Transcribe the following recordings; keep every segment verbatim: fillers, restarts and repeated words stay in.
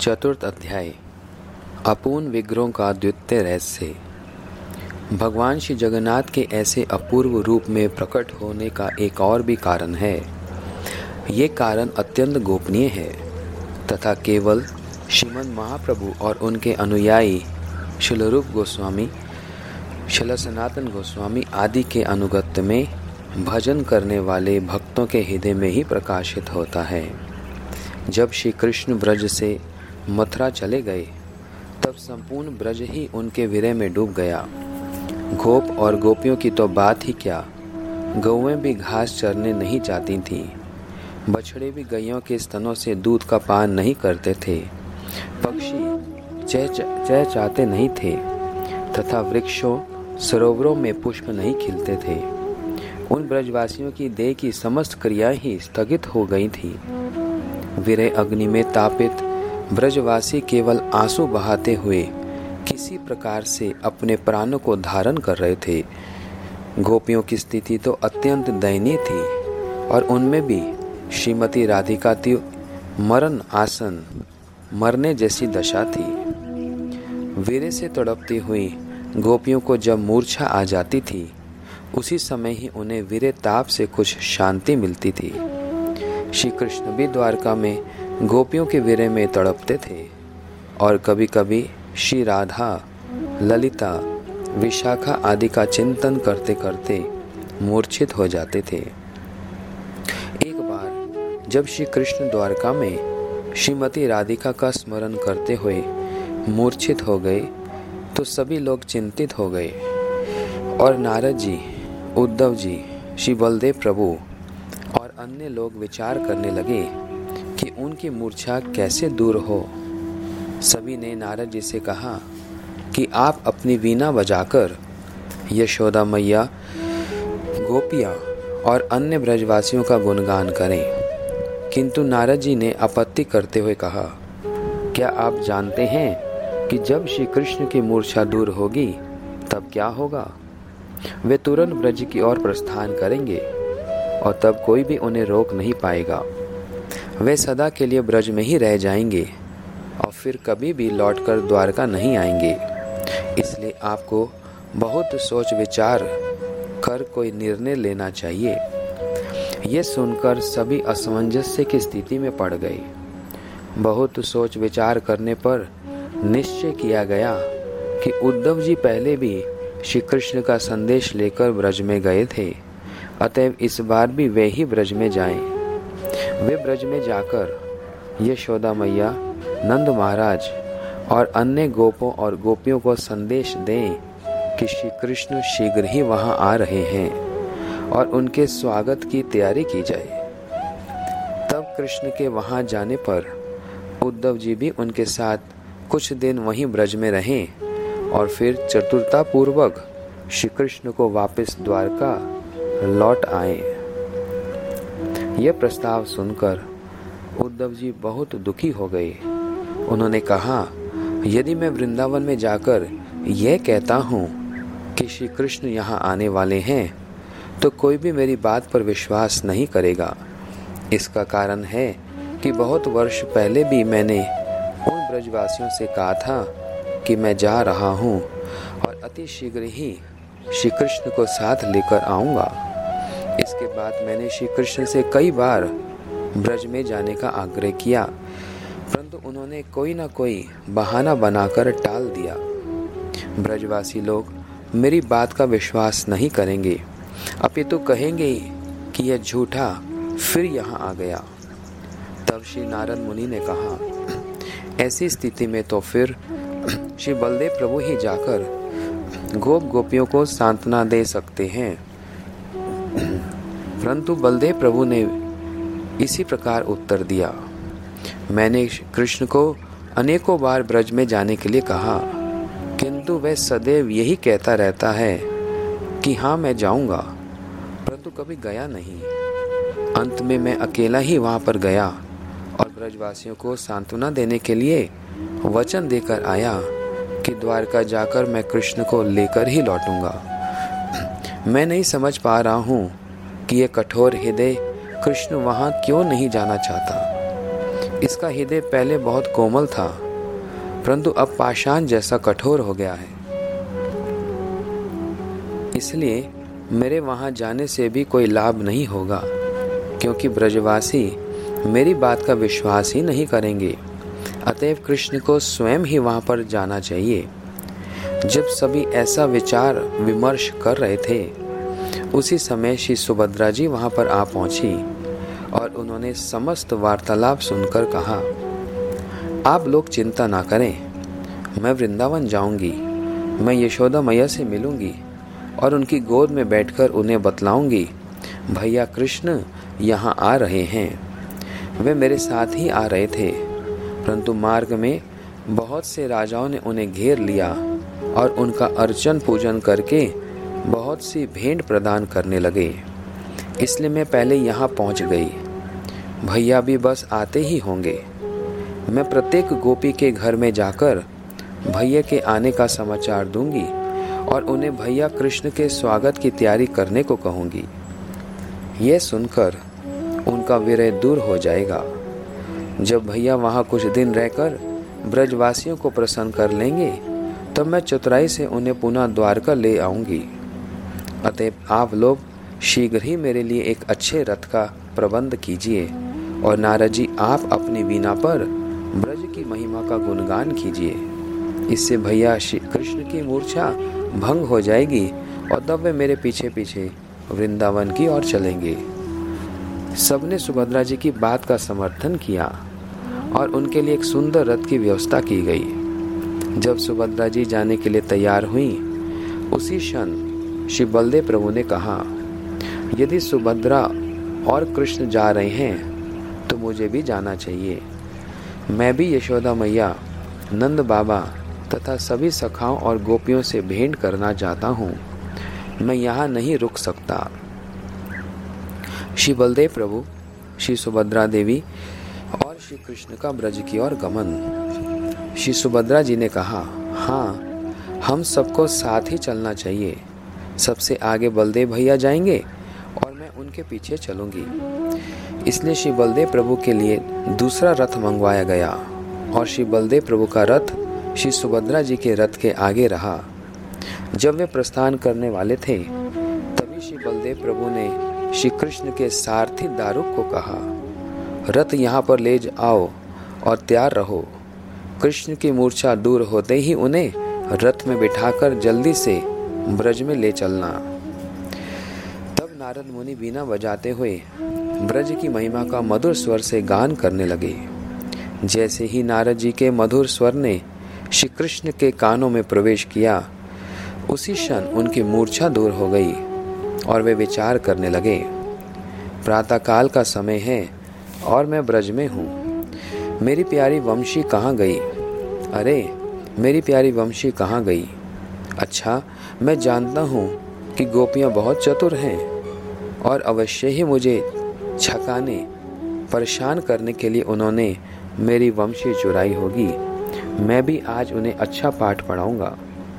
चतुर्थ अध्याय अपूर्ण विग्रहों का द्वितीय रहस्य। भगवान श्री जगन्नाथ के ऐसे अपूर्व रूप में प्रकट होने का एक और भी कारण है। ये कारण अत्यंत गोपनीय है तथा केवल श्रीमद् महाप्रभु और उनके अनुयायी श्रील रूप गोस्वामी, श्रील सनातन गोस्वामी आदि के अनुगत्य में भजन करने वाले भक्तों के हृदय में ही प्रकाशित होता है। जब श्री कृष्ण ब्रज से मथुरा चले गए तब संपूर्ण ब्रज ही उनके विरह में डूब गया। गोप और गोपियों की तो बात ही क्या, गौएं भी घास चरने नहीं जाती थीं, बछड़े भी गैयों के स्तनों से दूध का पान नहीं करते थे, पक्षी चहचहाते नहीं थे तथा वृक्षों सरोवरों में पुष्प नहीं खिलते थे। उन ब्रजवासियों की देह की समस्त क्रियाएं ही स्थगित हो गई थी। विरह अग्नि में तापित ब्रजवासी केवल आंसू बहाते हुए किसी प्रकार से अपने प्राणों को धारण कर रहे थे। गोपियों की स्थिति तो अत्यंत दयनीय थी और उनमें भी श्रीमती राधिका की मरण आसन मरने जैसी दशा थी। वीरे से तड़पती हुई गोपियों को जब मूर्छा आ जाती थी उसी समय ही उन्हें वीरे ताप से कुछ शांति मिलती थी। श्री कृष्ण भी द्वारका में गोपियों के विरह में तड़पते थे और कभी कभी श्री राधा, ललिता, विशाखा आदि का चिंतन करते करते मूर्छित हो जाते थे। एक बार जब श्री कृष्ण द्वारका में श्रीमती राधिका का स्मरण करते हुए मूर्छित हो गए तो सभी लोग चिंतित हो गए और नारद जी, उद्धव जी, श्री बलदेव प्रभु और अन्य लोग विचार करने लगे कि उनकी मूर्छा कैसे दूर हो। सभी ने नारद जी से कहा कि आप अपनी वीणा बजाकर यशोदा मैया, गोपियाँ और अन्य ब्रजवासियों का गुणगान करें। किंतु नारद जी ने आपत्ति करते हुए कहा, क्या आप जानते हैं कि जब श्री कृष्ण की मूर्छा दूर होगी तब क्या होगा? वे तुरंत ब्रज की ओर प्रस्थान करेंगे और तब कोई भी उन्हें रोक नहीं पाएगा। वे सदा के लिए ब्रज में ही रह जाएंगे और फिर कभी भी लौटकर द्वारका नहीं आएंगे। इसलिए आपको बहुत सोच विचार कर कोई निर्णय लेना चाहिए। ये सुनकर सभी असमंजस्य की स्थिति में पड़ गए। बहुत सोच विचार करने पर निश्चय किया गया कि उद्धव जी पहले भी श्री कृष्ण का संदेश लेकर ब्रज में गए थे, अतएव इस बार भी वे ही ब्रज में जाएं। वे ब्रज में जाकर यशोदा मैया, नंद महाराज और अन्य गोपों और गोपियों को संदेश दें कि श्री कृष्ण शीघ्र ही वहां आ रहे हैं और उनके स्वागत की तैयारी की जाए। तब कृष्ण के वहां जाने पर उद्धव जी भी उनके साथ कुछ दिन वहीं ब्रज में रहें और फिर चतुरता पूर्वक श्री कृष्ण को वापस द्वारका लौट आए। यह प्रस्ताव सुनकर उद्धव जी बहुत दुखी हो गए। उन्होंने कहा, यदि मैं वृंदावन में जाकर यह कहता हूँ कि श्री कृष्ण यहाँ आने वाले हैं तो कोई भी मेरी बात पर विश्वास नहीं करेगा। इसका कारण है कि बहुत वर्ष पहले भी मैंने उन ब्रजवासियों से कहा था कि मैं जा रहा हूँ और अति शीघ्र ही श्री कृष्ण को साथ लेकर आऊँगा। इसके बाद मैंने श्री कृष्ण से कई बार ब्रज में जाने का आग्रह किया, परंतु उन्होंने कोई ना कोई बहाना बनाकर टाल दिया। ब्रजवासी लोग मेरी बात का विश्वास नहीं करेंगे, अपितु कहेंगे कि यह झूठा फिर यहाँ आ गया। तब श्री नारद मुनि ने कहा, ऐसी स्थिति में तो फिर श्री बलदेव प्रभु ही जाकर गोप गोपियों को सांत्वना दे सकते हैं। परंतु बलदेव प्रभु ने इसी प्रकार उत्तर दिया, मैंने कृष्ण को अनेकों बार ब्रज में जाने के लिए कहा, किंतु वह सदैव यही कहता रहता है कि हाँ मैं जाऊंगा, परंतु कभी गया नहीं। अंत में मैं अकेला ही वहां पर गया और ब्रजवासियों को सांत्वना देने के लिए वचन देकर आया कि द्वारका जाकर मैं कृष्ण को लेकर ही लौटूंगा। मैं नहीं समझ पा रहा हूँ कि यह कठोर हृदय कृष्ण वहाँ क्यों नहीं जाना चाहता। इसका हृदय पहले बहुत कोमल था, परंतु अब पाषाण जैसा कठोर हो गया है। इसलिए मेरे वहां जाने से भी कोई लाभ नहीं होगा, क्योंकि ब्रजवासी मेरी बात का विश्वास ही नहीं करेंगे। अतएव कृष्ण को स्वयं ही वहां पर जाना चाहिए। जब सभी ऐसा विचार विमर्श कर रहे थे, उसी समय श्री सुभद्रा जी वहां पर आ पहुंची और उन्होंने समस्त वार्तालाप सुनकर कहा, आप लोग चिंता ना करें, मैं वृंदावन जाऊंगी। मैं यशोदा मैया से मिलूंगी और उनकी गोद में बैठकर उन्हें बतलाऊंगी, भैया कृष्ण यहाँ आ रहे हैं। वे मेरे साथ ही आ रहे थे, परंतु मार्ग में बहुत से राजाओं ने उन्हें घेर लिया और उनका अर्चन पूजन करके बहुत सी भेंट प्रदान करने लगे। इसलिए मैं पहले यहाँ पहुँच गई। भैया भी बस आते ही होंगे। मैं प्रत्येक गोपी के घर में जाकर भैया के आने का समाचार दूंगी और उन्हें भैया कृष्ण के स्वागत की तैयारी करने को कहूँगी। यह सुनकर उनका विरह दूर हो जाएगा। जब भैया वहाँ कुछ दिन रहकर ब्रजवासियों को प्रसन्न कर लेंगे, तब मैं चतुराई से उन्हें पुनः द्वारका ले आऊंगी। अतएव आप लोग शीघ्र ही मेरे लिए एक अच्छे रथ का प्रबंध कीजिए और नारद जी आप अपनी वीणा पर ब्रज की महिमा का गुणगान कीजिए। इससे भैया श्री कृष्ण की मूर्छा भंग हो जाएगी और तब वे मेरे पीछे पीछे वृंदावन की ओर चलेंगे। सबने सुभद्रा जी की बात का समर्थन किया और उनके लिए एक सुंदर रथ की व्यवस्था की गई। जब सुभद्रा जी जाने के लिए तैयार हुई, उसी क्षण श्री बलदेव प्रभु ने कहा, यदि सुभद्रा और कृष्ण जा रहे हैं तो मुझे भी जाना चाहिए। मैं भी यशोदा मैया, नंद बाबा तथा सभी सखाओं और गोपियों से भेंट करना चाहता हूँ। मैं यहाँ नहीं रुक सकता। श्री बलदेव प्रभु, श्री सुभद्रा देवी और श्री कृष्ण का ब्रज की ओर गमन। श्री सुभद्रा जी ने कहा, हाँ, हम सबको साथ ही चलना चाहिए। सबसे आगे बलदेव भैया जाएंगे और मैं उनके पीछे चलूंगी। इसलिए श्री बलदेव प्रभु के लिए दूसरा रथ मंगवाया गया और श्री बलदेव प्रभु का रथ श्री सुभद्रा जी के रथ के आगे रहा। जब वे प्रस्थान करने वाले थे, तभी श्री बलदेव प्रभु ने श्री कृष्ण के सारथी दारुक को कहा, रथ यहाँ पर ले आओ और तैयार रहो। कृष्ण की मूर्छा दूर होते ही उन्हें रथ में बिठाकर जल्दी से ब्रज में ले चलना। तब नारद मुनि वीणा बजाते हुए ब्रज की महिमा का मधुर स्वर से गान करने लगे। जैसे ही नारद जी के मधुर स्वर ने श्री कृष्ण के कानों में प्रवेश किया, उसी क्षण उनकी मूर्छा दूर हो गई और वे विचार करने लगे, प्रातःकाल का समय है और मैं ब्रज में हूँ। मेरी प्यारी वंशी कहाँ गई? अरे मेरी प्यारी वंशी कहाँ गई? अच्छा, मैं जानता हूँ कि गोपियाँ बहुत चतुर हैं और अवश्य ही मुझे छकाने परेशान करने के लिए उन्होंने मेरी वंशी चुराई होगी। मैं भी आज उन्हें अच्छा पाठ पढ़ाऊंगा।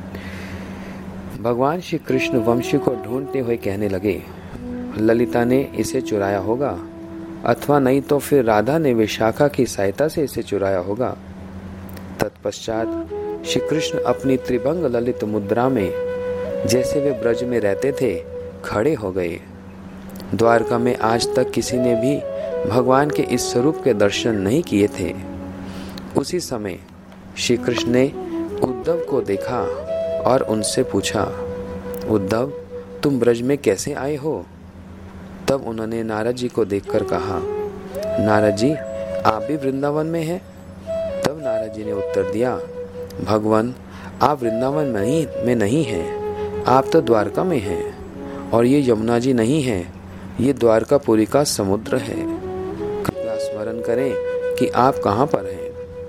भगवान श्री कृष्ण वंशी को ढूंढते हुए कहने लगे, ललिता ने इसे चुराया होगा, अथवा नहीं तो फिर राधा ने विशाखा की सहायता से इसे चुराया होगा। तत्पश्चात श्री कृष्ण अपनी त्रिभंग ललित मुद्रा में, जैसे वे ब्रज में रहते थे, खड़े हो गए। द्वारका में आज तक किसी ने भी भगवान के इस स्वरूप के दर्शन नहीं किए थे। उसी समय श्री कृष्ण ने उद्धव को देखा और उनसे पूछा, उद्धव, तुम ब्रज में कैसे आए हो? तब उन्होंने नारद जी को देखकर कहा, नारद जी, आप भी वृंदावन में हैं? तब नारद जी ने उत्तर दिया, भगवान, आप वृंदावन में नहीं, में नहीं हैं, आप तो द्वारका में हैं। और ये यमुना जी नहीं है, ये द्वारकापुरी का समुद्र है। कृपया स्मरण करें कि आप कहाँ पर हैं।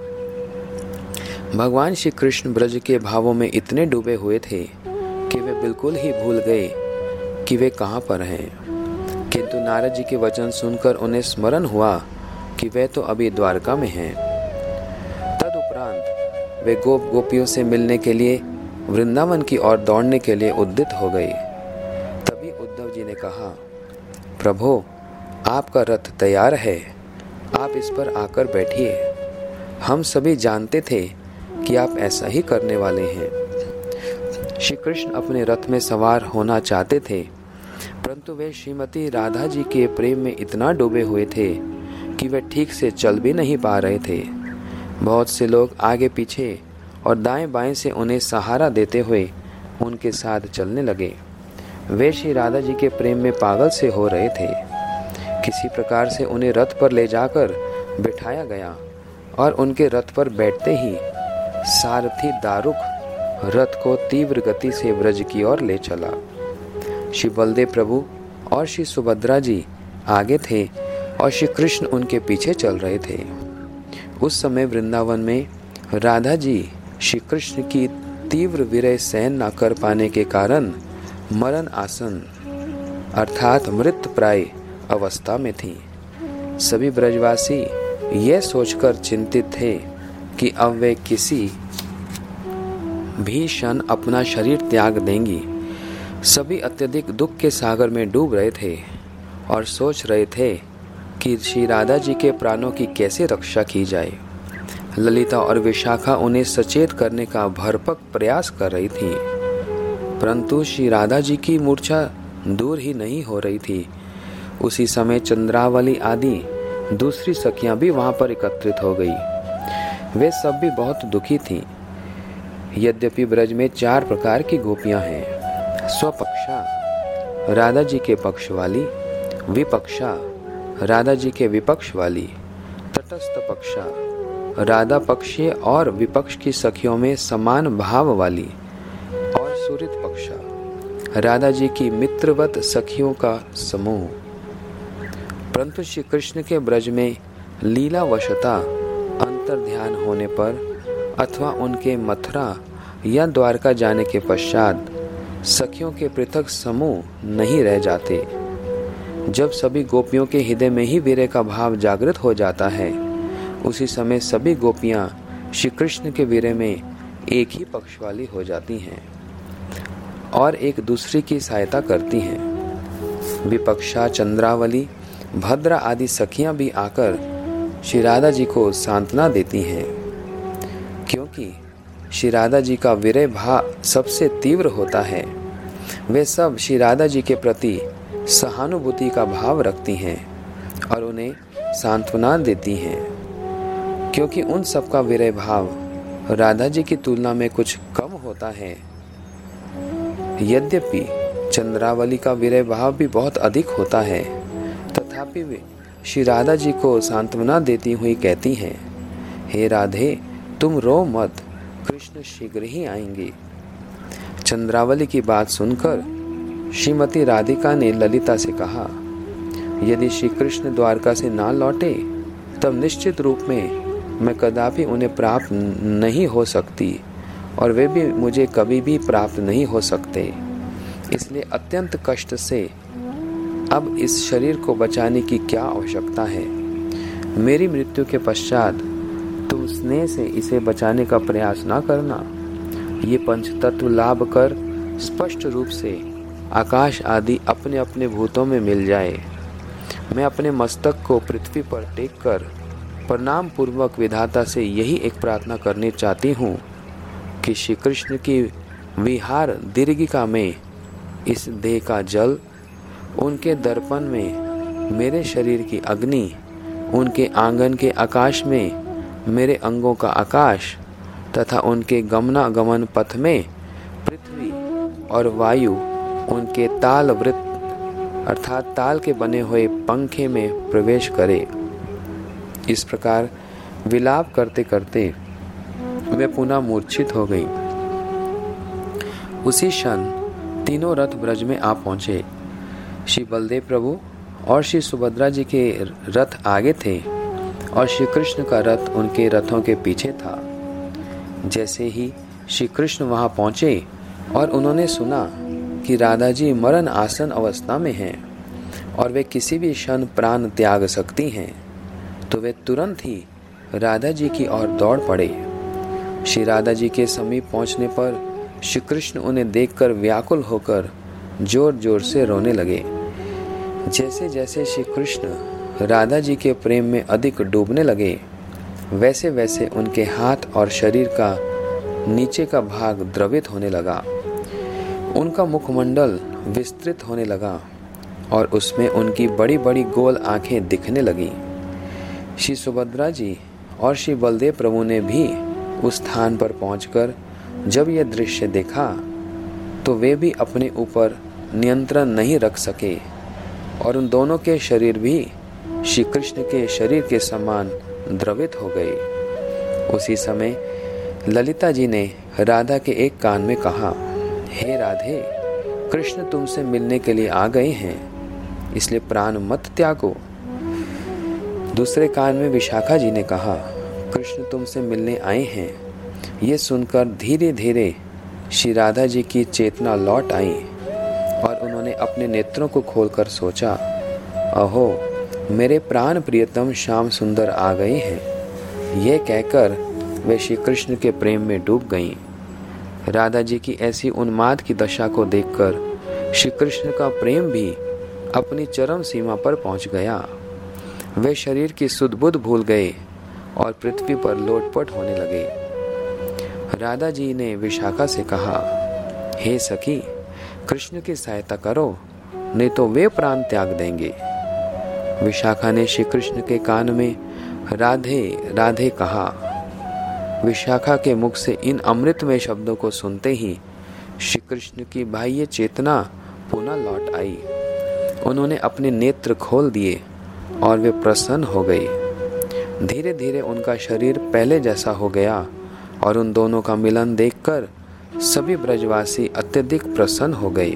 भगवान श्री कृष्ण ब्रज के भावों में इतने डूबे हुए थे कि वे बिल्कुल ही भूल गए कि वे कहाँ पर हैं। किंतु नारद जी के वचन सुनकर उन्हें स्मरण हुआ कि वे तो अभी द्वारका में हैं। तदुपरांत वे गोप गोपियों से मिलने के लिए वृंदावन की ओर दौड़ने के लिए उद्यत हो गए। तभी उद्धव जी ने कहा, प्रभो, आपका रथ तैयार है, आप इस पर आकर बैठिए। हम सभी जानते थे कि आप ऐसा ही करने वाले हैं। श्री कृष्ण अपने रथ में सवार होना चाहते थे, परंतु वे श्रीमती राधा जी के प्रेम में इतना डूबे हुए थे कि वे ठीक से चल भी नहीं पा रहे थे। बहुत से लोग आगे पीछे और दाएं बाएं से उन्हें सहारा देते हुए उनके साथ चलने लगे। वे श्री राधा जी के प्रेम में पागल से हो रहे थे। किसी प्रकार से उन्हें रथ पर ले जाकर बिठाया गया और उनके रथ पर बैठते ही सारथी दारुक रथ को तीव्र गति से ब्रज की ओर ले चला। श्री बलदेव प्रभु और श्री सुभद्रा जी आगे थे और श्री कृष्ण उनके पीछे चल रहे थे। उस समय वृंदावन में राधा जी श्री कृष्ण की तीव्र विरह सहन न कर पाने के कारण मरण आसन अर्थात मृत प्राय अवस्था में थी। सभी ब्रजवासी यह सोचकर चिंतित थे कि अब वे किसी भी क्षण अपना शरीर त्याग देंगी। सभी अत्यधिक दुख के सागर में डूब रहे थे और सोच रहे थे कि श्री राधा जी के प्राणों की कैसे रक्षा की जाए। ललिता और विशाखा उन्हें सचेत करने का भरसक प्रयास कर रही थी, परंतु श्री राधा जी की मूर्छा दूर ही नहीं हो रही थी। उसी समय चंद्रावली आदि दूसरी सखियां भी वहां पर एकत्रित हो गई। वे सब भी बहुत दुखी थीं। यद्यपि ब्रज में चार प्रकार की गोपियां हैं: स्वपक्षा राधा जी के पक्ष वाली, विपक्षा राधा जी के विपक्ष वाली, तटस्थ पक्षा राधा पक्षीय और विपक्ष की सखियों में समान भाव वाली, और सुहृद पक्षा राधा जी की मित्रवत सखियों का समूह। परंतु श्री कृष्ण के ब्रज में लीलावशता अंतर ध्यान होने पर अथवा उनके मथुरा या द्वारका जाने के पश्चात सखियों के पृथक समूह नहीं रह जाते। जब सभी गोपियों के हृदय में ही विरह का भाव जागृत हो जाता है, उसी समय सभी गोपियां श्री कृष्ण के विरह में एक ही पक्ष वाली हो जाती हैं और एक दूसरे की सहायता करती हैं। विपक्षा चंद्रावली भद्रा आदि सखियां भी आकर श्री राधा जी को सांत्वना देती हैं, क्योंकि श्री राधा जी का विरह भाव सबसे तीव्र होता है। वे सब श्री राधा जी के प्रति सहानुभूति का भाव रखती हैं और उन्हें सांत्वना देती हैं, क्योंकि उन सब का विरह भाव राधा जी की तुलना में कुछ कम होता है। यद्यपि चंद्रावली का विरह भाव भी बहुत अधिक होता है, तथापि वे श्री राधा जी को सांत्वना देती हुई कहती हैं, हे राधे तुम रो मत, कृष्ण शीघ्र ही आएंगे। चंद्रावली की बात सुनकर श्रीमती राधिका ने ललिता से कहा, यदि श्री कृष्ण द्वारका से ना लौटे तब निश्चित रूप में मैं कदापि उन्हें प्राप्त नहीं हो सकती और वे भी मुझे कभी भी प्राप्त नहीं हो सकते। इसलिए अत्यंत कष्ट से अब इस शरीर को बचाने की क्या आवश्यकता है। मेरी मृत्यु के पश्चात तुम स्नेह से इसे बचाने का प्रयास ना करना। ये पंचतत्व लाभ कर स्पष्ट रूप से आकाश आदि अपने अपने भूतों में मिल जाए। मैं अपने मस्तक को पृथ्वी पर टेक कर प्रणाम पूर्वक विधाता से यही एक प्रार्थना करनी चाहती हूँ कि श्री कृष्ण की विहार दीर्घिका में इस देह का जल, उनके दर्पण में मेरे शरीर की अग्नि, उनके आंगन के आकाश में मेरे अंगों का आकाश तथा उनके गमनागमन पथ में पृथ्वी और वायु उनके ताल वृत्त अर्थात ताल के बने हुए पंखे में प्रवेश करे। इस प्रकार विलाप करते करते वे पुनः मूर्छित हो गई। उसी क्षण तीनों रथ ब्रज में आ पहुंचे। श्री बलदेव प्रभु और श्री सुभद्रा जी के रथ आगे थे और श्री कृष्ण का रथ उनके रथों के पीछे था। जैसे ही श्री कृष्ण वहां पहुंचे और उन्होंने सुना कि राधा जी मरण आसन अवस्था में हैं और वे किसी भी क्षण प्राण त्याग सकती हैं, तो वे तुरंत ही राधा जी की ओर दौड़ पड़े। श्री राधा जी के समीप पहुंचने पर श्री कृष्ण उन्हें देखकर व्याकुल होकर जोर जोर से रोने लगे। जैसे जैसे श्री कृष्ण राधा जी के प्रेम में अधिक डूबने लगे, वैसे वैसे उनके हाथ और शरीर का नीचे का भाग द्रवित होने लगा। उनका मुखमंडल विस्तृत होने लगा और उसमें उनकी बड़ी बड़ी गोल आंखें दिखने लगी। श्री सुभद्रा जी और श्री बलदेव प्रभु ने भी उस स्थान पर पहुंचकर जब यह दृश्य देखा तो वे भी अपने ऊपर नियंत्रण नहीं रख सके और उन दोनों के शरीर भी श्री कृष्ण के शरीर के समान द्रवित हो गए। उसी समय ललिता जी ने राधा के एक कान में कहा, हे राधे, कृष्ण तुमसे मिलने के लिए आ गए हैं, इसलिए प्राण मत त्यागो। दूसरे कान में विशाखा जी ने कहा, कृष्ण तुमसे मिलने आए हैं। ये सुनकर धीरे धीरे श्री राधा जी की चेतना लौट आई और उन्होंने अपने नेत्रों को खोलकर सोचा, अहो मेरे प्राण प्रियतम श्याम सुंदर आ गए हैं। ये कहकर वे श्री कृष्ण के प्रेम में डूब गईं। राधा जी की ऐसी उन्माद की दशा को देखकर श्री कृष्ण का प्रेम भी अपनी चरम सीमा पर पहुंच गया। वे शरीर की सुध बुध भूल गए और पृथ्वी पर लोटपट होने लगे। राधा जी ने विशाखा से कहा, हे सखी, कृष्ण की सहायता करो, नहीं तो वे प्राण त्याग देंगे। विशाखा ने श्री कृष्ण के कान में राधे राधे कहा। विशाखा के मुख से इन अमृतमय शब्दों को सुनते ही श्री कृष्ण की बाह्य चेतना पुनः लौट आई। उन्होंने अपने नेत्र खोल दिए और वे प्रसन्न हो गए। धीरे धीरे उनका शरीर पहले जैसा हो गया और उन दोनों का मिलन देखकर सभी ब्रजवासी अत्यधिक प्रसन्न हो गए।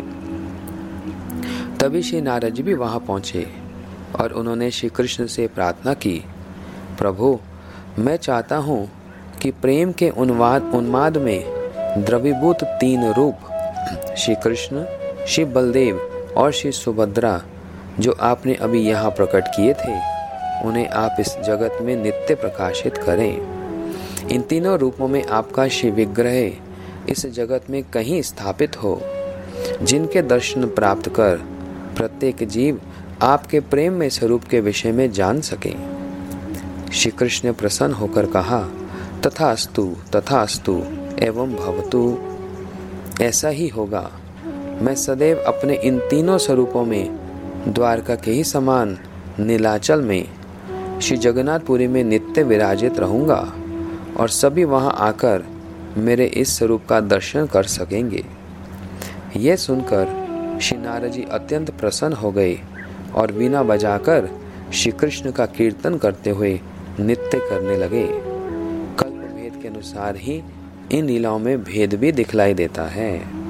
तभी श्री नारद जी भी वहां पहुंचे और उन्होंने श्री कृष्ण से प्रार्थना की, प्रभु, मैं चाहता हूं कि प्रेम के उन्माद उन्माद में द्रवीभूत तीन रूप श्री कृष्ण, श्री बलदेव और श्री सुभद्रा जो आपने अभी यहाँ प्रकट किए थे, उन्हें आप इस जगत में नित्य प्रकाशित करें। इन तीनों रूपों में आपका श्री विग्रह इस जगत में कहीं स्थापित हो, जिनके दर्शन प्राप्त कर प्रत्येक जीव आपके प्रेम में स्वरूप के विषय में जान सके। श्री कृष्ण ने प्रसन्न होकर कहा, तथास्तु तथास्तु एवं भवतु। ऐसा ही होगा। मैं सदैव अपने इन तीनों स्वरूपों में द्वारका के ही समान नीलाचल में श्री जगन्नाथपुरी में नित्य विराजित रहूंगा और सभी वहां आकर मेरे इस स्वरूप का दर्शन कर सकेंगे। यह सुनकर श्री नारद जी अत्यंत प्रसन्न हो गए और वीणा बजाकर श्री कृष्ण का कीर्तन करते हुए नृत्य करने लगे। कल्प भेद के अनुसार ही इन लीलाओं में भेद भी दिखलाई देता है।